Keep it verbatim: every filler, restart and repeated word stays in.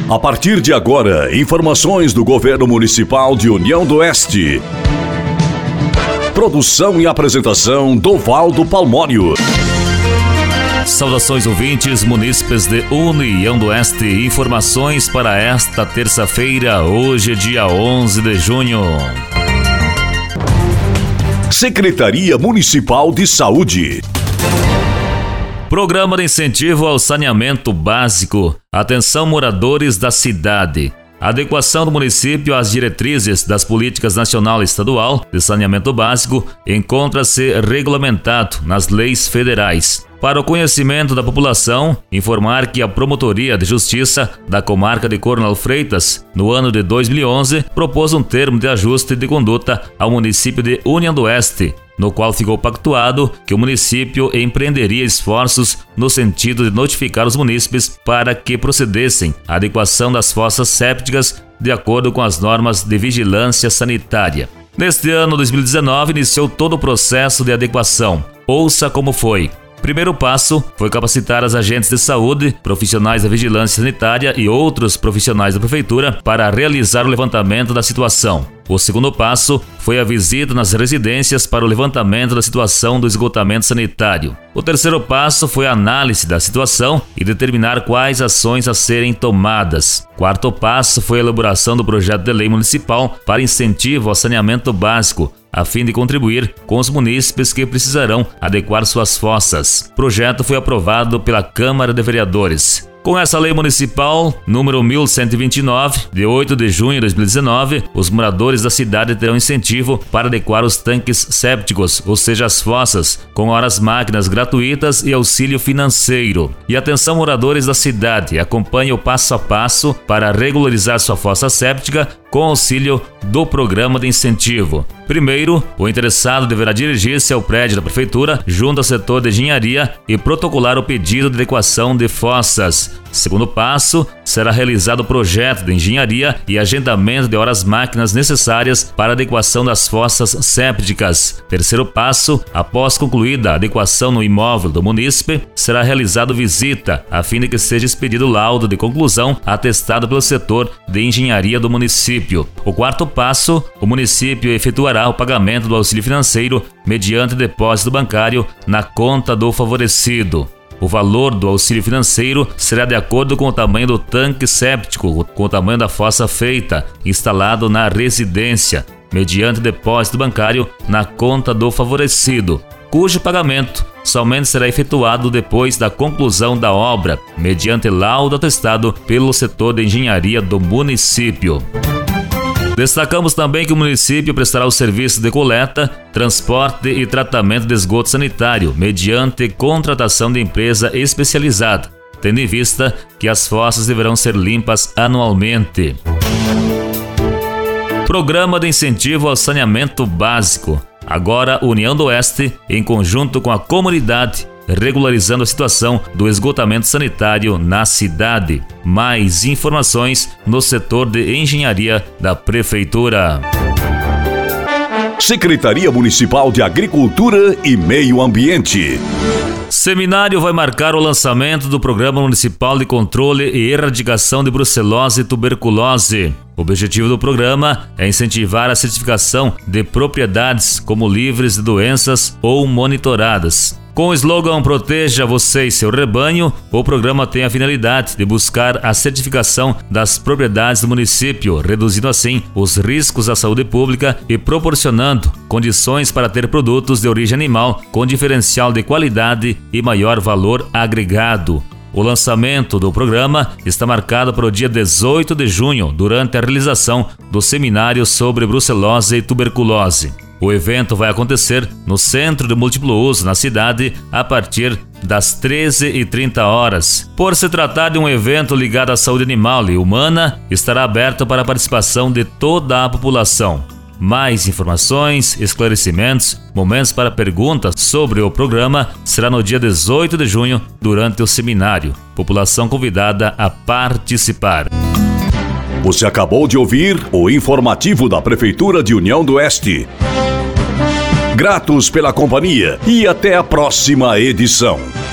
A partir de agora, informações do Governo Municipal de União do Oeste. Produção e apresentação Dovaldo Palmónio. Saudações ouvintes, munícipes de União do Oeste. Informações para esta terça-feira, hoje é dia onze de junho. Secretaria Municipal de Saúde. Programa de incentivo ao saneamento básico. Atenção, moradores da cidade. A adequação do município às diretrizes das políticas nacional e estadual de saneamento básico encontra-se regulamentado nas leis federais. Para o conhecimento da população, informar que a Promotoria de Justiça da Comarca de Coronel Freitas, no ano de dois mil e onze, propôs um termo de ajuste de conduta ao município de União do Oeste, no qual ficou pactuado que o município empreenderia esforços no sentido de notificar os munícipes para que procedessem à adequação das fossas sépticas de acordo com as normas de vigilância sanitária. Neste ano dois mil e dezenove, iniciou todo o processo de adequação. Ouça como foi. Primeiro passo foi capacitar as agentes de saúde, profissionais da vigilância sanitária e outros profissionais da prefeitura para realizar o levantamento da situação. O segundo passo foi a visita nas residências para o levantamento da situação do esgotamento sanitário. O terceiro passo foi a análise da situação e determinar quais ações a serem tomadas. Quarto passo foi a elaboração do projeto de lei municipal para incentivo ao saneamento básico, a fim de contribuir com os munícipes que precisarão adequar suas fossas. O projeto foi aprovado pela Câmara de Vereadores. Com essa lei municipal, número mil cento e vinte e nove, de oito de junho de dois mil e dezenove, os moradores da cidade terão incentivo para adequar os tanques sépticos, ou seja, as fossas, com horas máquinas gratuitas e auxílio financeiro. E atenção, moradores da cidade, acompanhe o passo a passo para regularizar sua fossa séptica com auxílio do programa de incentivo. Primeiro, o interessado deverá dirigir-se ao prédio da prefeitura, junto ao setor de engenharia, e protocolar o pedido de adequação de fossas. Segundo passo, será realizado o projeto de engenharia e agendamento de horas máquinas necessárias para a adequação das fossas sépticas. Terceiro passo, após concluída a adequação no imóvel do munícipe, será realizado visita, a fim de que seja expedido laudo de conclusão atestado pelo setor de engenharia do município. O quarto passo, o município efetuará o pagamento do auxílio financeiro mediante depósito bancário na conta do favorecido. O valor do auxílio financeiro será de acordo com o tamanho do tanque séptico, com o tamanho da fossa feita, instalado na residência, mediante depósito bancário na conta do favorecido, cujo pagamento somente será efetuado depois da conclusão da obra, mediante laudo atestado pelo setor de engenharia do município. Destacamos também que o município prestará o serviço de coleta, transporte e tratamento de esgoto sanitário, mediante contratação de empresa especializada, tendo em vista que as fossas deverão ser limpas anualmente. Programa de incentivo ao saneamento básico. Agora, União do Oeste, em conjunto com a comunidade, regularizando a situação do esgotamento sanitário na cidade. Mais informações no setor de engenharia da prefeitura. Secretaria Municipal de Agricultura e Meio Ambiente. Seminário vai marcar o lançamento do Programa Municipal de Controle e Erradicação de Brucelose e Tuberculose. O objetivo do programa é incentivar a certificação de propriedades como livres de doenças ou monitoradas. Com o slogan Proteja você e seu rebanho, o programa tem a finalidade de buscar a certificação das propriedades do município, reduzindo assim os riscos à saúde pública e proporcionando condições para ter produtos de origem animal com diferencial de qualidade e maior valor agregado. O lançamento do programa está marcado para o dia dezoito de junho, durante a realização do seminário sobre brucelose e tuberculose. O evento vai acontecer no Centro de Múltiplo Uso, na cidade, a partir das treze e trinta horas. Por se tratar de um evento ligado à saúde animal e humana, estará aberto para a participação de toda a população. Mais informações, esclarecimentos, momentos para perguntas sobre o programa será no dia dezoito de junho, durante o seminário. População convidada a participar. Você acabou de ouvir o informativo da Prefeitura de União do Oeste. Gratos pela companhia e até a próxima edição.